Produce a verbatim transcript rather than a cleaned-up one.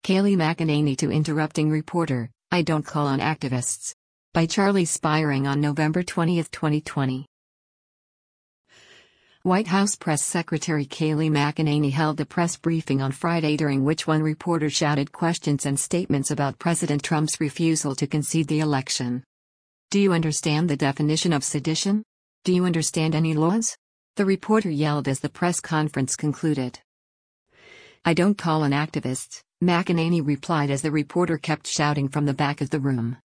Kayleigh McEnany to interrupting reporter, "I don't call on activists." By Charlie Spiering on November twentieth, twenty twenty. White House Press Secretary Kayleigh McEnany held a press briefing on Friday during which one reporter shouted questions and statements about President Trump's refusal to concede the election. "Do you understand the definition of sedition? Do you understand any laws?" the reporter yelled as the press conference concluded. "I don't call on activists," McEnany replied as the reporter kept shouting from the back of the room.